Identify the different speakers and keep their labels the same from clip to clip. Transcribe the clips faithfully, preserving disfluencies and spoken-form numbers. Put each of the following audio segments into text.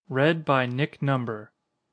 Speaker 1: Read by Nick Number.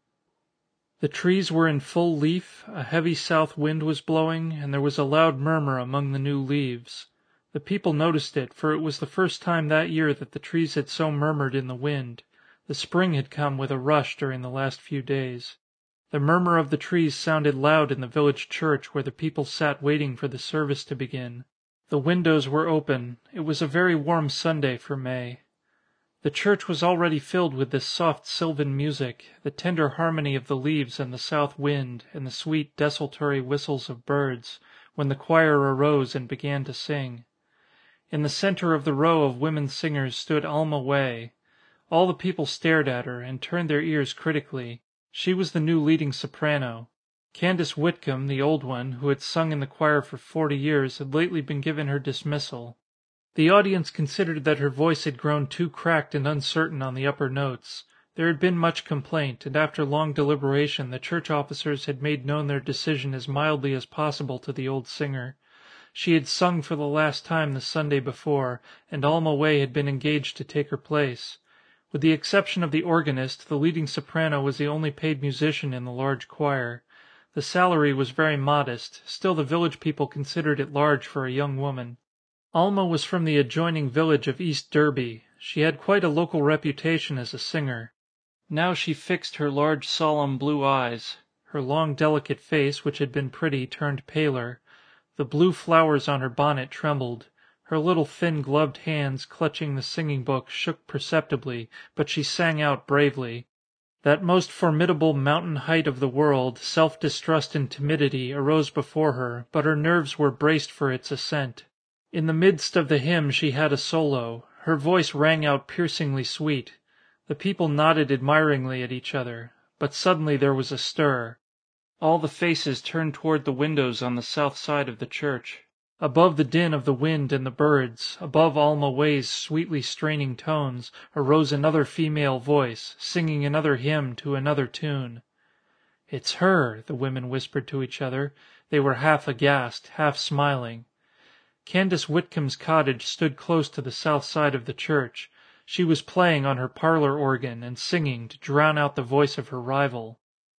Speaker 1: The trees were in full leaf, a heavy south wind was blowing, and there was a loud murmur among the new leaves. The people noticed it, for it was the first time that year that the trees had so murmured in the wind. The spring had come with a rush during the last few days. The murmur of the trees sounded loud in the village church where the people sat waiting for the service to begin. The windows were open. It was a very warm Sunday for May. The church was already filled with this soft sylvan music, the tender harmony of the leaves and the south wind, and the sweet desultory whistles of birds, when the choir arose and began to sing. In the center of the row of women singers stood Alma Way. All the people stared at her, and turned their ears critically. She was the new leading soprano. Candace Whitcomb, the old one, who had sung in the choir for forty years, had lately been given her dismissal. The audience considered that her voice had grown too cracked and uncertain on the upper notes. There had been much complaint, and after long deliberation the church officers had made known their decision as mildly as possible to the old singer. She had sung for the last time the Sunday before, and Alma Way had been engaged to take her place. With the exception of the organist, the leading soprano was the only paid musician in the large choir. The salary was very modest, still the village people considered it large for a young woman. Alma was from the adjoining village of East Derby. She had quite a local reputation as a singer. Now she fixed her large solemn blue eyes. Her long delicate face, which had been pretty, turned paler. The blue flowers on her bonnet trembled. Her little thin gloved hands, clutching the singing book, shook perceptibly, but she sang out bravely. That most formidable mountain height of the world, self-distrust and timidity, arose before her, but her nerves were braced for its ascent. In the midst of the hymn she had a solo. Her voice rang out piercingly sweet. The people nodded admiringly at each other. But suddenly there was a stir. All the faces turned toward the windows on the south side of the church. Above the din of the wind and the birds, above Alma Way's sweetly straining tones, arose another female voice, singing another hymn to another tune. "It's her," the women whispered to each other. They were half aghast, half smiling. Candace Whitcomb's cottage stood close to the south side of the church. She was playing on her parlor organ and singing to drown out the voice of her rival.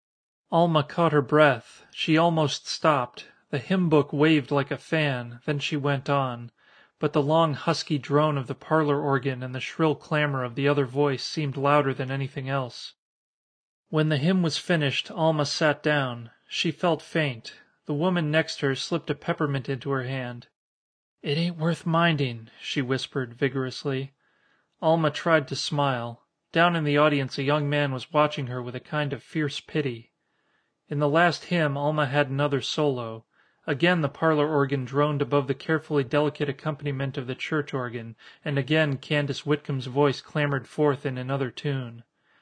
Speaker 1: Alma caught her breath. She almost stopped. The hymn book waved like a fan, then she went on. But the long husky drone of the parlor organ and the shrill clamor of the other voice seemed louder than anything else. When the hymn was finished, Alma sat down. She felt faint. The woman next her slipped a peppermint into her hand. "It ain't worth minding," she whispered vigorously. Alma tried to smile. Down in the audience a young man was watching her with a kind of fierce pity. In the last hymn Alma had another solo. Again the parlor organ droned above the carefully delicate accompaniment of the church organ, and again Candace Whitcomb's voice clamored forth in another tune.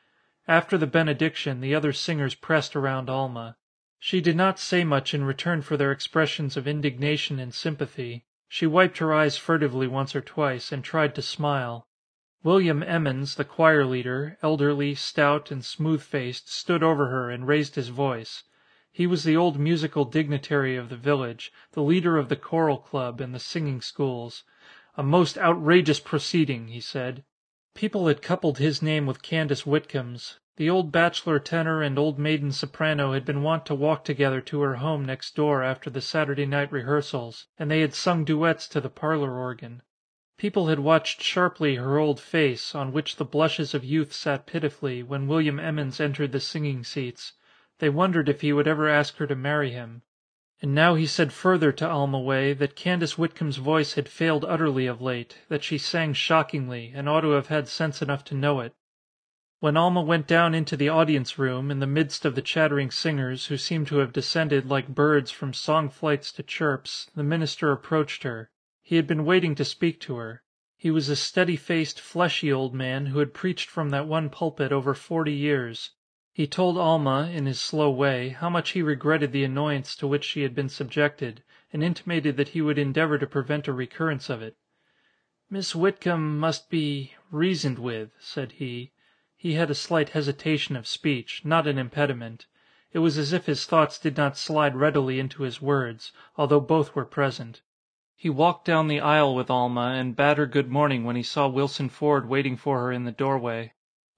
Speaker 1: After the benediction the other singers pressed around Alma. She did not say much in return for their expressions of indignation and sympathy. She wiped her eyes furtively once or twice, and tried to smile. William Emmons, the choir leader, elderly, stout, and smooth-faced, stood over her and raised his voice. He was the old musical dignitary of the village, the leader of the choral club and the singing schools. "A most outrageous proceeding," he said. People had coupled his name with Candace Whitcomb's. The old bachelor tenor and old maiden soprano had been wont to walk together to her home next door after the Saturday night rehearsals, and they had sung duets to the parlor organ. People had watched sharply her old face, on which the blushes of youth sat pitifully, when William Emmons entered the singing seats. They wondered if he would ever ask her to marry him. And now he said further to Alma Way that Candace Whitcomb's voice had failed utterly of late, that she sang shockingly, and ought to have had sense enough to know it. When Alma went down into the audience room, in the midst of the chattering singers, who seemed to have descended like birds from song flights to chirps, the minister approached her. He had been waiting to speak to her. He was a steady-faced, fleshy old man who had preached from that one pulpit over forty years. He told Alma, in his slow way, how much he regretted the annoyance to which she had been subjected, and intimated that he would endeavor to prevent a recurrence of it. "Miss Whitcomb must be reasoned with," said he. He had a slight hesitation of speech, not an impediment. It was as if his thoughts did not slide readily into his words, although both were present. He walked down the aisle with Alma and bade her good morning when he saw Wilson Ford waiting for her in the doorway.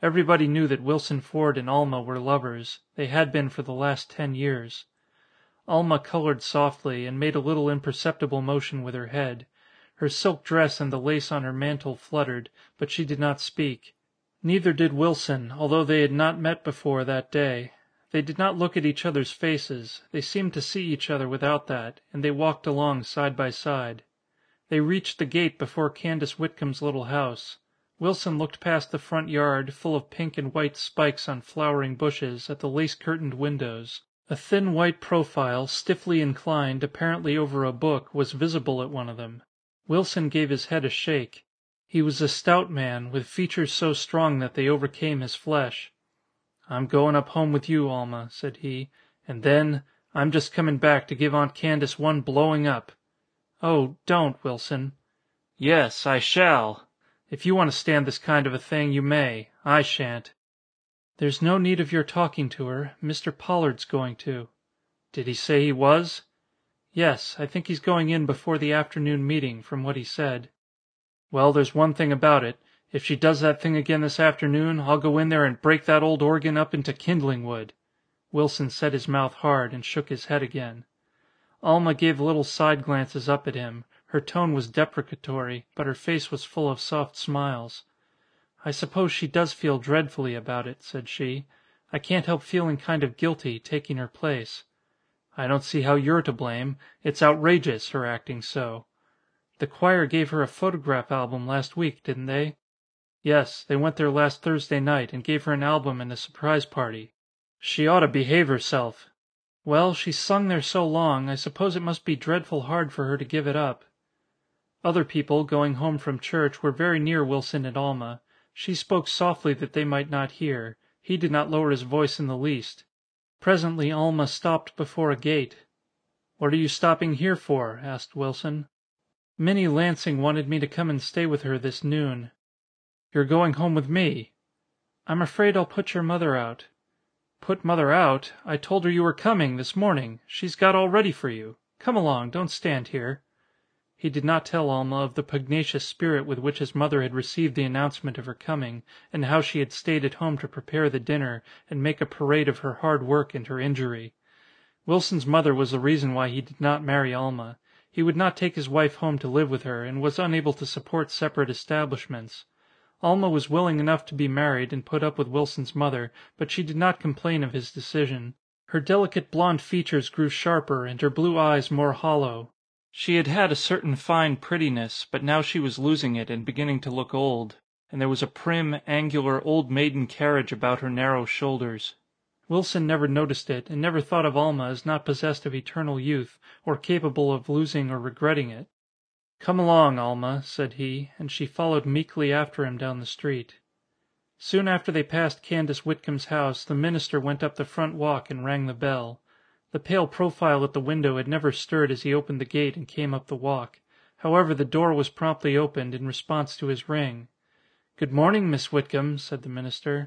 Speaker 1: Everybody knew that Wilson Ford and Alma were lovers. They had been for the last ten years. Alma colored softly, and made a little imperceptible motion with her head. Her silk dress and the lace on her mantle fluttered, but she did not speak. Neither did Wilson, although they had not met before that day. They did not look at each other's faces. They seemed to see each other without that, and they walked along side by side. They reached the gate before Candace Whitcomb's little house. Wilson looked past the front yard, full of pink and white spikes on flowering bushes, at the lace-curtained windows. A thin white profile, stiffly inclined, apparently over a book, was visible at one of them. Wilson gave his head a shake. He was a stout man, with features so strong that they overcame his flesh. "I'm going up home with you, Alma," said he, "and then, I'm just coming back to give Aunt Candace one blowing up." "Oh, don't, Wilson." "Yes, I shall. If you want to stand this kind of a thing, you may. I shan't." "There's no need of your talking to her. Mister Pollard's going to." "Did he say he was?" "Yes, I think he's going in before the afternoon meeting, from what he said." "Well, there's one thing about it. If she does that thing again this afternoon, I'll go in there and break that old organ up into kindling wood." Wilson set his mouth hard and shook his head again. Alma gave little side glances up at him. Her tone was deprecatory, but her face was full of soft smiles. "I suppose she does feel dreadfully about it," said she. "I can't help feeling kind of guilty, taking her place." "I don't see how you're to blame. It's outrageous, her acting so." "The choir gave her a photograph album last week, didn't they?" "Yes, they went there last Thursday night and gave her an album and a surprise party." "She ought to behave herself." "Well, she's sung there so long, I suppose it must be dreadful hard for her to give it up." Other people, going home from church, were very near Wilson and Alma. She spoke softly that they might not hear. He did not lower his voice in the least. Presently Alma stopped before a gate. "What are you stopping here for?" asked Wilson. "Minnie Lansing wanted me to come and stay with her this noon." "You're going home with me?" "I'm afraid I'll put your mother out." "Put mother out? I told her you were coming, this morning. She's got all ready for you. Come along, don't stand here." He did not tell Alma of the pugnacious spirit with which his mother had received the announcement of her coming, and how she had stayed at home to prepare the dinner, and make a parade of her hard work and her injury. Wilson's mother was the reason why he did not marry Alma. He would not take his wife home to live with her, and was unable to support separate establishments. Alma was willing enough to be married and put up with Wilson's mother, but she did not complain of his decision. Her delicate blonde features grew sharper and her blue eyes more hollow. She had had a certain fine prettiness, but now she was losing it and beginning to look old, and there was a prim, angular, old maiden carriage about her narrow shoulders. Wilson never noticed it, and never thought of Alma as not possessed of eternal youth, or capable of losing or regretting it. "Come along, Alma," said he, and she followed meekly after him down the street. Soon after they passed Candace Whitcomb's house, the minister went up the front walk and rang the bell. The pale profile at the window had never stirred as he opened the gate and came up the walk. However, the door was promptly opened in response to his ring. "Good morning, Miss Whitcomb," said the minister.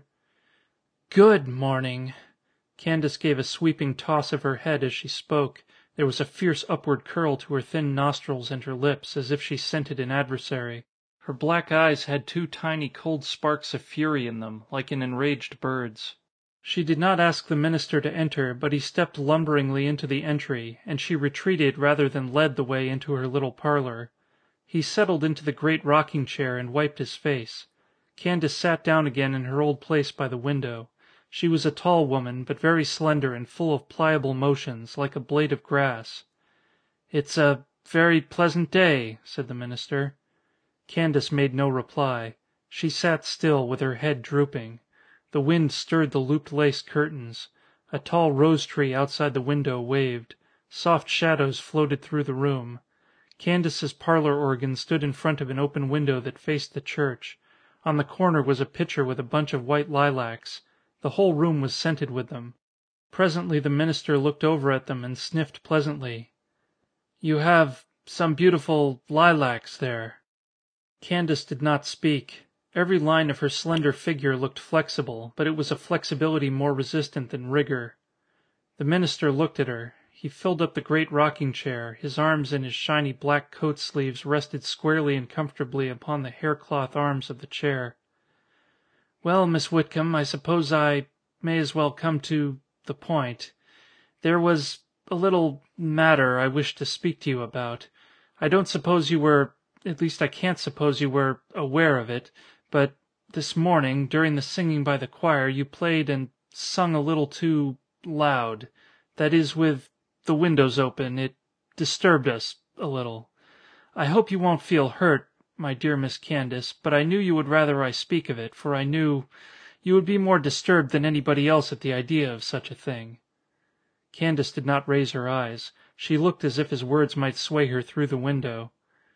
Speaker 1: "Good morning." Candace gave a sweeping toss of her head as she spoke. There was a fierce upward curl to her thin nostrils and her lips, as if she scented an adversary. Her black eyes had two tiny cold sparks of fury in them, like an enraged bird's. She did not ask the minister to enter, but he stepped lumberingly into the entry, and she retreated rather than led the way into her little parlor. He settled into the great rocking chair and wiped his face. Candace sat down again in her old place by the window. She was a tall woman, but very slender and full of pliable motions, like a blade of grass. "It's a very pleasant day," said the minister. Candace made no reply. She sat still, with her head drooping. The wind stirred the looped lace curtains. A tall rose tree outside the window waved. Soft shadows floated through the room. Candace's parlor organ stood in front of an open window that faced the church. On the corner was a pitcher with a bunch of white lilacs. The whole room was scented with them. Presently the minister looked over at them and sniffed pleasantly. "You have some beautiful lilacs there." Candace did not speak. Every line of her slender figure looked flexible, but it was a flexibility more resistant than rigor. The minister looked at her. He filled up the great rocking chair. His arms in his shiny black coat sleeves rested squarely and comfortably upon the haircloth arms of the chair. Well, Miss Whitcomb, I suppose I may as well come to the point. There was a little matter I wished to speak to you about. I don't suppose you were, at least I can't suppose you were, aware of it, but this morning, during the singing by the choir, you played and sung a little too loud. That is, with the windows open. It disturbed us a little. I hope you won't feel hurt, my dear Miss Candace, but I knew you would rather I speak of it, for I knew you would be more disturbed than anybody else at the idea of such a thing. Candace did not raise her eyes. She looked as if his words might sway her through the window.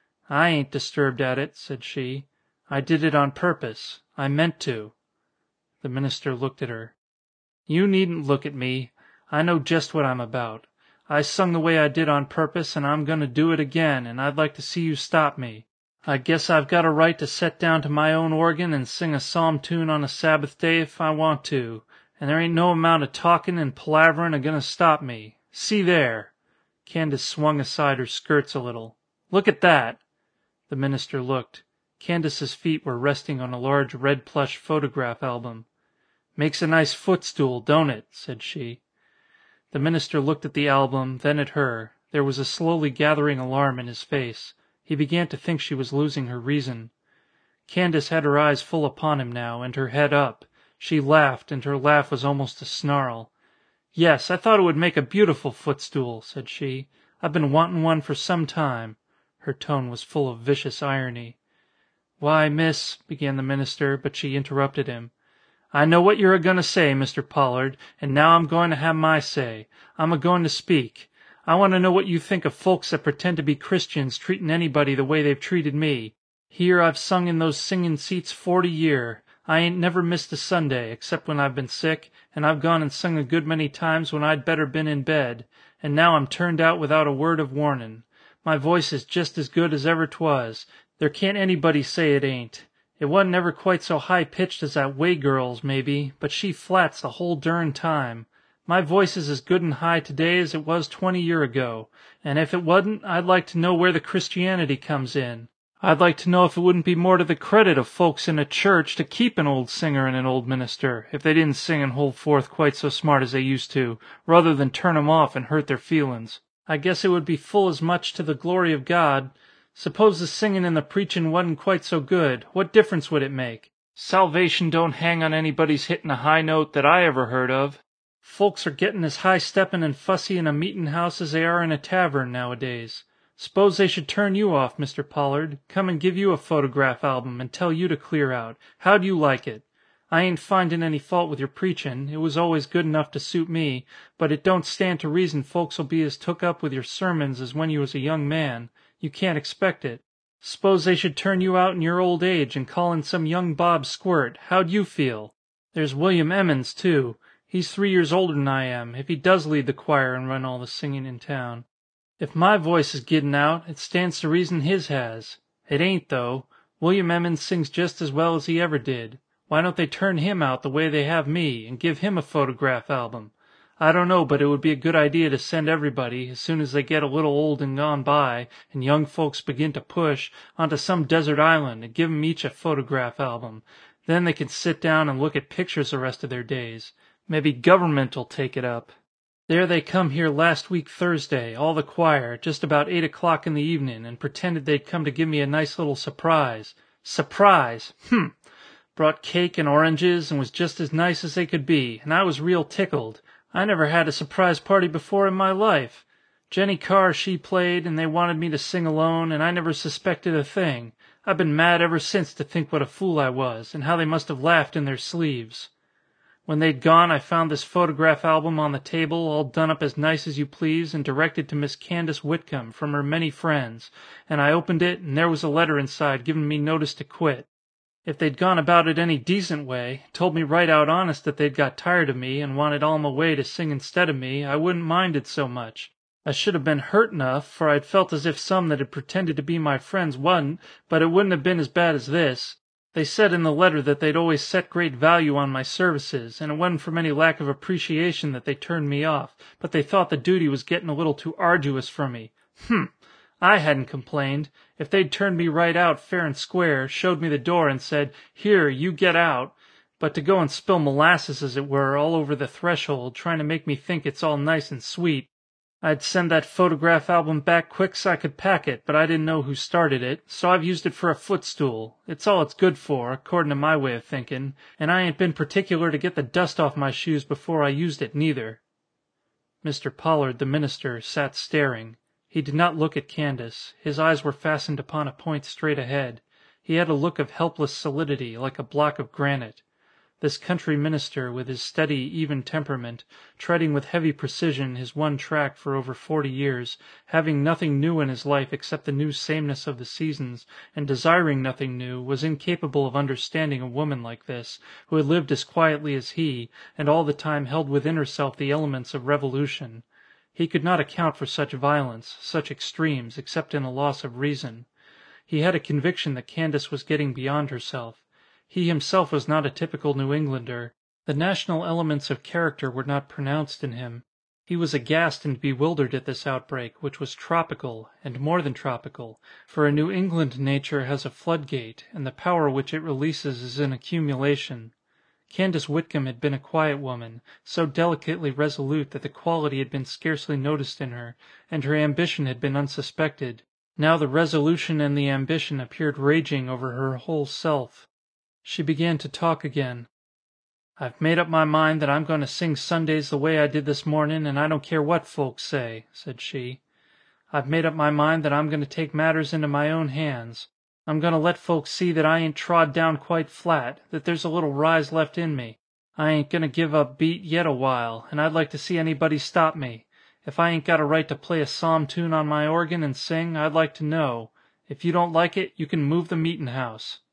Speaker 1: I ain't disturbed at it, said she. I did it on purpose. I meant to. The minister looked at her. You needn't look at me. I know just what I'm about. I sung the way I did on purpose, and I'm going to do it again, and I'd like to see you stop me. I guess I've got a right to set down to my own organ and sing a psalm tune on a Sabbath day if I want to, and there ain't no amount of talking and palaverin' a-going to stop me. See there. Candace swung aside her skirts a little. Look at that. The minister looked. Candace's feet were resting on a large red plush photograph album. Makes a nice footstool, don't it? Said she. The minister looked at the album, then at her. There was a slowly gathering alarm in his face. He began to think she was losing her reason. Candace had her eyes full upon him now, and her head up. She laughed, and her laugh was almost a snarl. Yes, I thought it would make a beautiful footstool, said she. I've been wantin' one for some time. Her tone was full of vicious irony. Why, miss, began the minister, but she interrupted him. I know what you're a-going to say, Mister Pollard, and now I'm going to have my say. I'm a-going to speak. I want to know what you think of folks that pretend to be Christians treatin' anybody the way they've treated me. Here I've sung in those singin' seats forty year. I ain't never missed a Sunday, except when I've been sick, and I've gone and sung a good many times when I'd better been in bed, and now I'm turned out without a word of warnin'. My voice is just as good as ever 'twas. There can't anybody say it ain't. It wasn't ever quite so high-pitched as that Way girl's, maybe, but she flats the whole dern time. My voice is as good and high today as it was twenty year ago, and if it wasn't, I'd like to know where the Christianity comes in. I'd like to know if it wouldn't be more to the credit of folks in a church to keep an old singer and an old minister, if they didn't sing and hold forth quite so smart as they used to, rather than turn 'em off and hurt their feelin's. I guess it would be full as much to the glory of God. Suppose the singin' and the preachin' wasn't quite so good, what difference would it make? Salvation don't hang on anybody's hittin' a high note that I ever heard of. Folks are gettin' as high-steppin' and fussy in a meetin' house as they are in a tavern nowadays. Suppose they should turn you off, Mister Pollard, come and give you a photograph album and tell you to clear out. How'd you like it? I ain't findin' any fault with your preachin', it was always good enough to suit me, but it don't stand to reason folks'll be as took up with your sermons as when you was a young man. You can't expect it. Suppose they should turn you out in your old age and call in some young Bob Squirt, how'd you feel? There's William Emmons, too. He's three years older than I am, if he does lead the choir and run all the singing in town. If my voice is gettin' out, it stands to reason his has. It ain't, though. William Emmons sings just as well as he ever did. Why don't they turn him out the way they have me, and give him a photograph album? I don't know, but it would be a good idea to send everybody, as soon as they get a little old and gone by, and young folks begin to push, onto some desert island and give 'em each a photograph album. Then they can sit down and look at pictures the rest of their days. Maybe government'll take it up. There they come here last week Thursday, all the choir, just about eight o'clock in the evening, and pretended they'd come to give me a nice little surprise. Surprise! Hm! Brought cake and oranges, and was just as nice as they could be, and I was real tickled. I never had a surprise party before in my life. Jenny Carr, she played, and they wanted me to sing alone, and I never suspected a thing. I've been mad ever since to think what a fool I was, and how they must have laughed in their sleeves. When they'd gone, I found this photograph album on the table, all done up as nice as you please, and directed to Miss Candace Whitcomb, from her many friends, and I opened it, and there was a letter inside giving me notice to quit. If they'd gone about it any decent way, told me right out honest that they'd got tired of me and wanted Alma Way to sing instead of me, I wouldn't mind it so much. I should have been hurt enough, for I'd felt as if some that had pretended to be my friends wasn't, but it wouldn't have been as bad as this. They said in the letter that they'd always set great value on my services, and it wasn't from any lack of appreciation that they turned me off, but they thought the duty was getting a little too arduous for me. Hm! I hadn't complained. If they'd turned me right out fair and square, showed me the door and said, "Here, you get out," But to go and spill molasses, as it were, all over the threshold, trying to make me think it's all nice and sweet. I'd send that photograph album back quick's I could pack it, but I didn't know who started it, so I've used it for a footstool. It's all it's good for, according to my way of thinking, and I ain't been particular to get the dust off my shoes before I used it, neither." Mister Pollard, the minister, sat staring. He did not look at Candace. His eyes were fastened upon a point straight ahead. He had a look of helpless solidity, like a block of granite. This country minister, with his steady, even temperament, treading with heavy precision his one track for over forty years, having nothing new in his life except the new sameness of the seasons, and desiring nothing new, was incapable of understanding a woman like this, who had lived as quietly as he, and all the time held within herself the elements of revolution. He could not account for such violence, such extremes, except in a loss of reason. He had a conviction that Candace was getting beyond herself. He himself was not a typical New Englander. The national elements of character were not pronounced in him. He was aghast and bewildered at this outbreak, which was tropical, and more than tropical, for a New England nature has a floodgate, and the power which it releases is an accumulation. Candace Whitcomb had been a quiet woman, so delicately resolute that the quality had been scarcely noticed in her, and her ambition had been unsuspected. Now the resolution and the ambition appeared raging over her whole self. She began to talk again. "I've made up my mind that I'm going to sing Sundays the way I did this morning, and I don't care what folks say," said she. "I've made up my mind that I'm going to take matters into my own hands. I'm going to let folks see that I ain't trod down quite flat, that there's a little rise left in me. I ain't going to give up beat yet a while, and I'd like to see anybody stop me. If I ain't got a right to play a psalm tune on my organ and sing, I'd like to know. If you don't like it, you can move the meetin' house."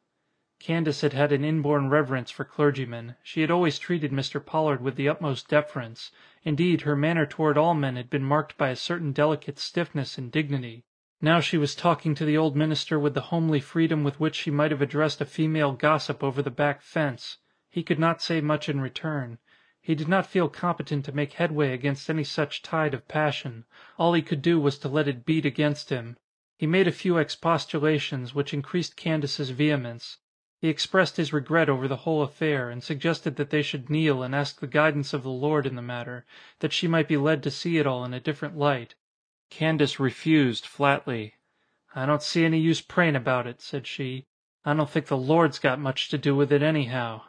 Speaker 1: Candace had had an inborn reverence for clergymen. She had always treated Mister Pollard with the utmost deference. Indeed, her manner toward all men had been marked by a certain delicate stiffness and dignity. Now she was talking to the old minister with the homely freedom with which she might have addressed a female gossip over the back fence. He could not say much in return. He did not feel competent to make headway against any such tide of passion. All he could do was to let it beat against him. He made a few expostulations, which increased Candace's vehemence. He expressed his regret over the whole affair, and suggested that they should kneel and ask the guidance of the Lord in the matter, that she might be led to see it all in a different light. Candace refused flatly. "I don't see any use praying about it," said she. "I don't think the Lord's got much to do with it anyhow."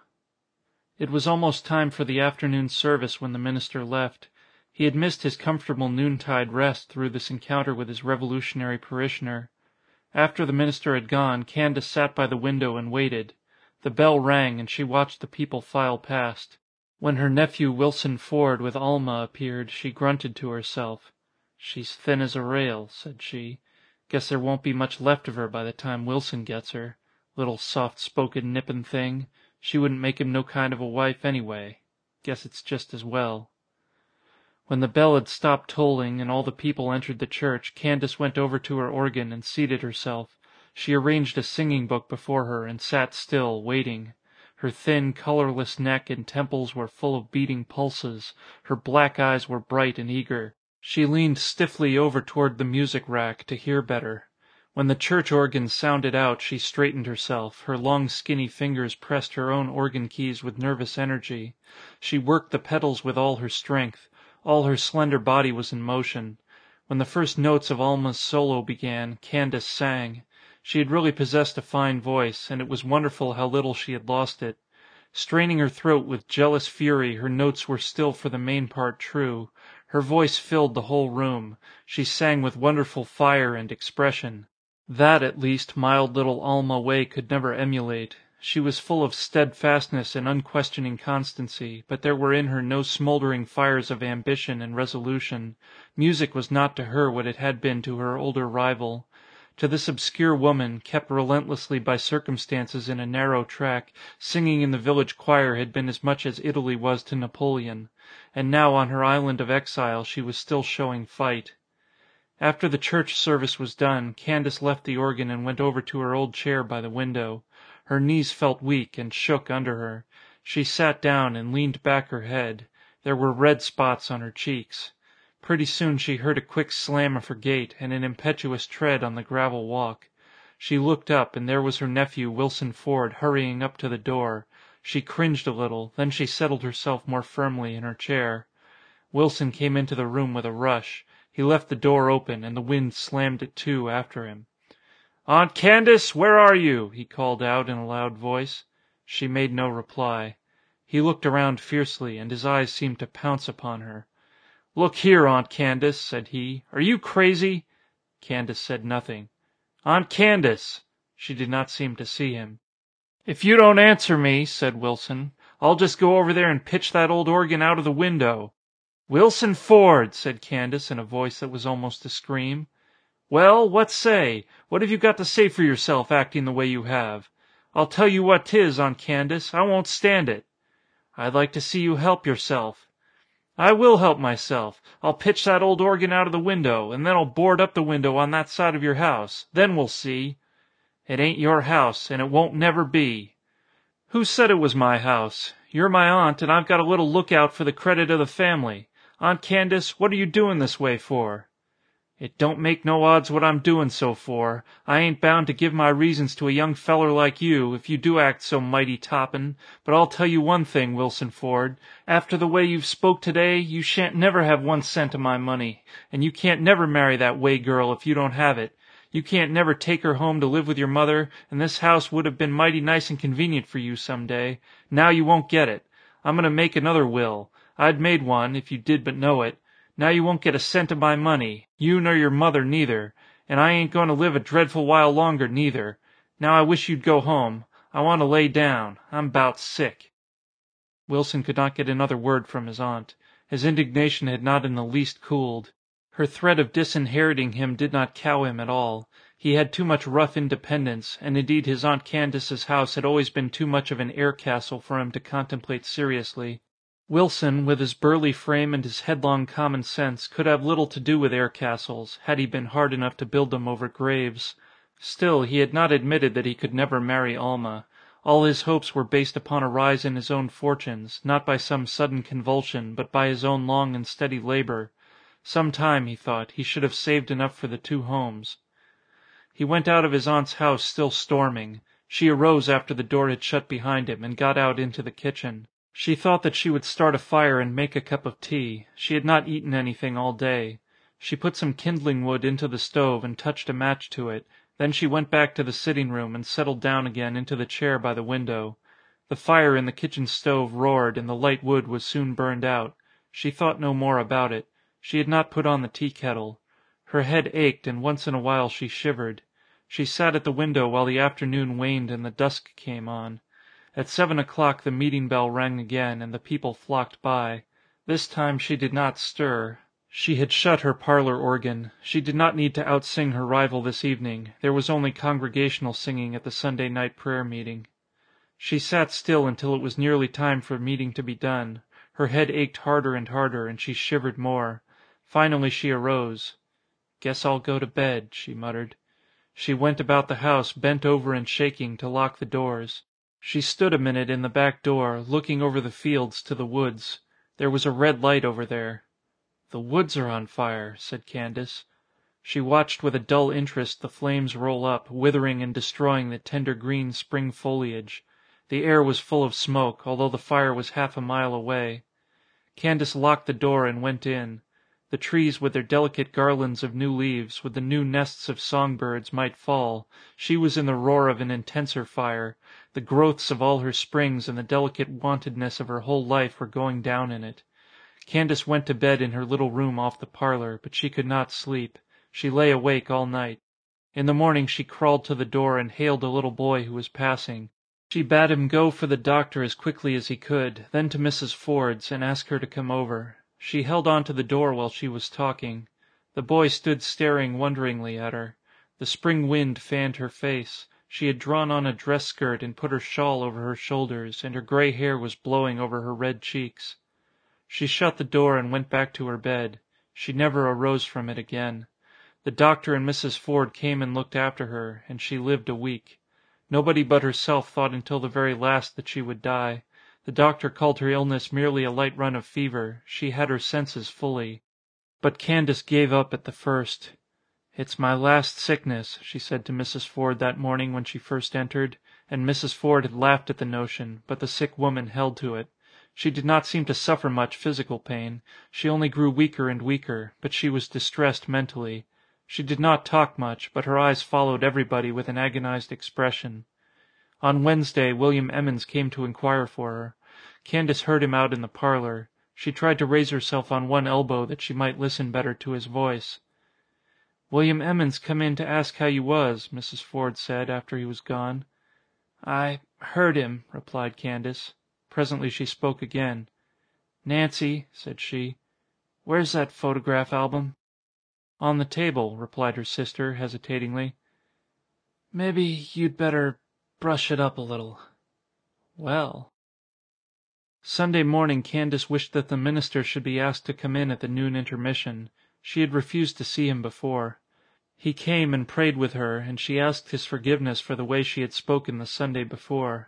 Speaker 1: It was almost time for the afternoon service when the minister left. He had missed his comfortable noontide rest through this encounter with his revolutionary parishioner. After the minister had gone, Candace sat by the window and waited. The bell rang, and she watched the people file past. When her nephew Wilson Ford with Alma appeared, she grunted to herself. "She's thin as a rail," said she. "Guess there won't be much left of her by the time Wilson gets her. Little soft-spoken nippin' thing. She wouldn't make him no kind of a wife anyway. Guess it's just as well." When the bell had stopped tolling and all the people entered the church, Candace went over to her organ and seated herself. She arranged a singing book before her and sat still, waiting. Her thin, colorless neck and temples were full of beating pulses. Her black eyes were bright and eager. She leaned stiffly over toward the music rack to hear better. When the church organ sounded out, she straightened herself. Her long skinny fingers pressed her own organ keys with nervous energy. She worked the pedals with all her strength. All her slender body was in motion. When the first notes of Alma's solo began, Candace sang. She had really possessed a fine voice, and it was wonderful how little she had lost it. Straining her throat with jealous fury, her notes were still for the main part true. Her voice filled the whole room. She sang with wonderful fire and expression. That, at least, mild little Alma Way could never emulate. She was full of steadfastness and unquestioning constancy, but there were in her no smoldering fires of ambition and resolution. Music was not to her what it had been to her older rival. To this obscure woman, kept relentlessly by circumstances in a narrow track, singing in the village choir had been as much as Italy was to Napoleon. And now on her island of exile she was still showing fight. After the church service was done, Candace left the organ and went over to her old chair by the window. Her knees felt weak and shook under her. She sat down and leaned back her head. There were red spots on her cheeks. Pretty soon she heard a quick slam of her gate and an impetuous tread on the gravel walk. She looked up, and there was her nephew Wilson Ford hurrying up to the door. She cringed a little, then she settled herself more firmly in her chair. Wilson came into the room with a rush. He left the door open, and the wind slammed it to after him. "Aunt Candace, where are you?" he called out in a loud voice. She made no reply. He looked around fiercely, and his eyes seemed to pounce upon her. "Look here, Aunt Candace," said he. "Are you crazy?" Candace said nothing. "Aunt Candace!" She did not seem to see him. "If you don't answer me," said Wilson, "I'll just go over there and pitch that old organ out of the window." "Wilson Ford!" said Candace in a voice that was almost a scream. "Well, what say? What have you got to say for yourself, acting the way you have? I'll tell you what 'tis, Aunt Candace, I won't stand it." "I'd like to see you help yourself." "I will help myself. I'll pitch that old organ out of the window, and then I'll board up the window on that side of your house. Then we'll see." "It ain't your house, and it won't never be." "Who said it was my house? You're my aunt, and I've got a little lookout for the credit of the family. Aunt Candace, what are you doing this way for?" "It don't make no odds what I'm doing so for. I ain't bound to give my reasons to a young feller like you, if you do act so mighty toppin', but I'll tell you one thing, Wilson Ford. After the way you've spoke today, you shan't never have one cent of my money, and you can't never marry that way girl if you don't have it. You can't never take her home to live with your mother, and this house would have been mighty nice and convenient for you some day. Now you won't get it. I'm gonna make another will. I'd made one, if you did but know it. Now you won't get a cent of my money, you nor your mother neither, and I ain't going to live a dreadful while longer neither. Now I wish you'd go home. I want to lay down. I'm 'bout sick." Wilson could not get another word from his aunt. His indignation had not in the least cooled. Her threat of disinheriting him did not cow him at all. He had too much rough independence, and indeed his Aunt Candace's house had always been too much of an air castle for him to contemplate seriously. Wilson, with his burly frame and his headlong common sense, could have little to do with air castles, had he been hard enough to build them over graves. Still, he had not admitted that he could never marry Alma. All his hopes were based upon a rise in his own fortunes, not by some sudden convulsion, but by his own long and steady labor. Some time, he thought, he should have saved enough for the two homes. He went out of his aunt's house still storming. She arose after the door had shut behind him, and got out into the kitchen. She thought that she would start a fire and make a cup of tea. She had not eaten anything all day. She put some kindling wood into the stove and touched a match to it. Then she went back to the sitting room and settled down again into the chair by the window. The fire in the kitchen stove roared, and the light wood was soon burned out. She thought no more about it. She had not put on the tea kettle. Her head ached, and once in a while she shivered. She sat at the window while the afternoon waned and the dusk came on. At seven o'clock the meeting bell rang again, and the people flocked by. This time she did not stir. She had shut her parlor organ. She did not need to outsing her rival this evening. There was only congregational singing at the Sunday night prayer meeting. She sat still until it was nearly time for meeting to be done. Her head ached harder and harder, and she shivered more. Finally she arose. "Guess I'll go to bed," she muttered. She went about the house, bent over and shaking, to lock the doors. She stood a minute in the back door, looking over the fields to the woods. There was a red light over there. "The woods are on fire," said Candace. She watched with a dull interest the flames roll up, withering and destroying the tender green spring foliage. The air was full of smoke, although the fire was half a mile away. Candace locked the door and went in. The trees with their delicate garlands of new leaves, with the new nests of songbirds, might fall. She was in the roar of an intenser fire. The growths of all her springs and the delicate wantedness of her whole life were going down in it. Candace went to bed in her little room off the parlor, but she could not sleep. She lay awake all night. In the morning she crawled to the door and hailed a little boy who was passing. She bade him go for the doctor as quickly as he could, then to Missus Ford's, and ask her to come over. She held on to the door while she was talking. The boy stood staring wonderingly at her. The spring wind fanned her face. She had drawn on a dress skirt and put her shawl over her shoulders, and her gray hair was blowing over her red cheeks. She shut the door and went back to her bed. She never arose from it again. The doctor and Missus Ford came and looked after her, and she lived a week. Nobody but herself thought until the very last that she would die. The doctor called her illness merely a light run of fever. She had her senses fully. But Candace gave up at the first. "It's my last sickness," she said to Missus Ford that morning when she first entered, and Missus Ford had laughed at the notion, but the sick woman held to it. She did not seem to suffer much physical pain. She only grew weaker and weaker, but she was distressed mentally. She did not talk much, but her eyes followed everybody with an agonized expression. On Wednesday, William Emmons came to inquire for her. Candace heard him out in the parlor. She tried to raise herself on one elbow that she might listen better to his voice. "William Emmons come in to ask how you was," Missus Ford said after he was gone. "I heard him," replied Candace. Presently she spoke again. "Nancy," said she, "where's that photograph album?" "On the table," replied her sister, hesitatingly. "Mebbe you'd better brush it up a little." "Well." Sunday morning Candace wished that the minister should be asked to come in at the noon intermission. She had refused to see him before. He came and prayed with her, and she asked his forgiveness for the way she had spoken the Sunday before.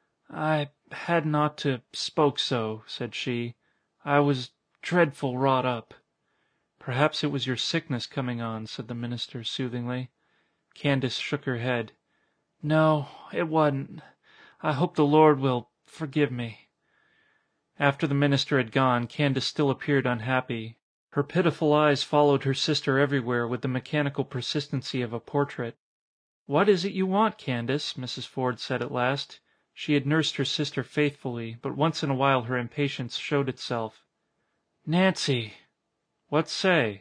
Speaker 1: "I hadn't ought to spoke so," said she. "I was dreadful wrought up." "Perhaps it was your sickness coming on," said the minister soothingly. Candace shook her head. "No, it wa'n't. I hope the Lord will forgive me." After the minister had gone, Candace still appeared unhappy. Her pitiful eyes followed her sister everywhere with the mechanical persistency of a portrait. "What is it you want, Candace?" Missus Ford said at last. She had nursed her sister faithfully, but once in a while her impatience showed itself. "Nancy!" "What say?"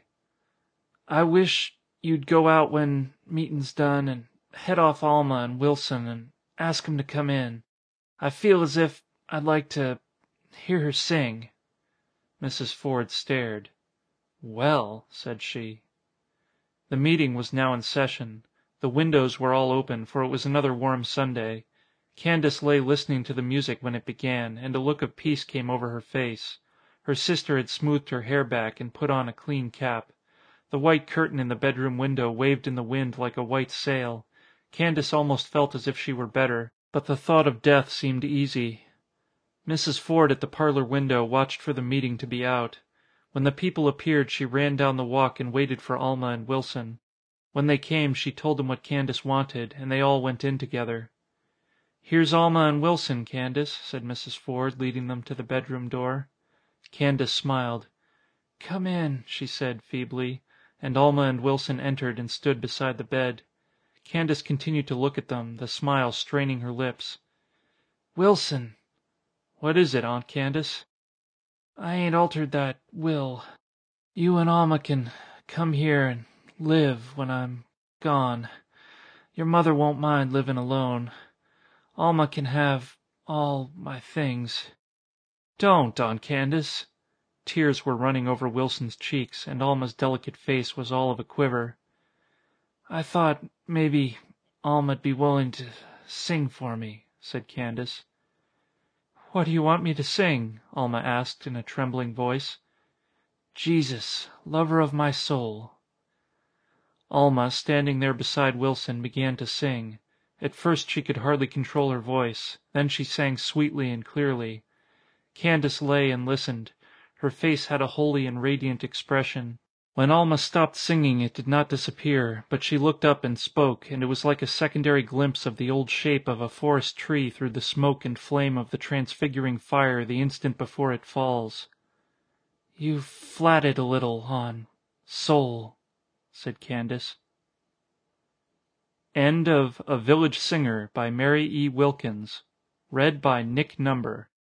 Speaker 1: "I wish you'd go out when meetin's done and head off Alma and Wilson and ask 'em to come in. I feel as if I'd like to hear her sing." Missus Ford stared. "Well," said she. The meeting was now in session. The windows were all open, for it was another warm Sunday. Candace lay listening to the music when it began, and a look of peace came over her face. Her sister had smoothed her hair back and put on a clean cap. The white curtain in the bedroom window waved in the wind like a white sail. Candace almost felt as if she were better, but the thought of death seemed easy. Missus Ford at the parlor window watched for the meeting to be out. When the people appeared she ran down the walk and waited for Alma and Wilson. When they came she told them what Candace wanted, and they all went in together. "Here's Alma and Wilson, Candace," said Missus Ford, leading them to the bedroom door. Candace smiled. "Come in," she said feebly, and Alma and Wilson entered and stood beside the bed. Candace continued to look at them, the smile straining her lips. "Wilson!" "What is it, Aunt Candace?" "I ain't altered that will. You and Alma can come here and live when I'm gone. Your mother won't mind living alone. Alma can have all my things." "Don't, Aunt Candace." Tears were running over Wilson's cheeks, and Alma's delicate face was all of a quiver. "I thought maybe Alma'd be willing to sing for me," said Candace. "What do you want me to sing?" Alma asked in a trembling voice. "Jesus, lover of my soul." Alma, standing there beside Wilson, began to sing. At first she could hardly control her voice. Then she sang sweetly and clearly. Candace lay and listened. Her face had a holy and radiant expression. When Alma stopped singing it did not disappear, but she looked up and spoke, and it was like a secondary glimpse of the old shape of a forest tree through the smoke and flame of the transfiguring fire the instant before it falls. "You've flatted a little on soul," said Candace. End of A Village Singer by Mary E. Wilkins. Read by Nick Number.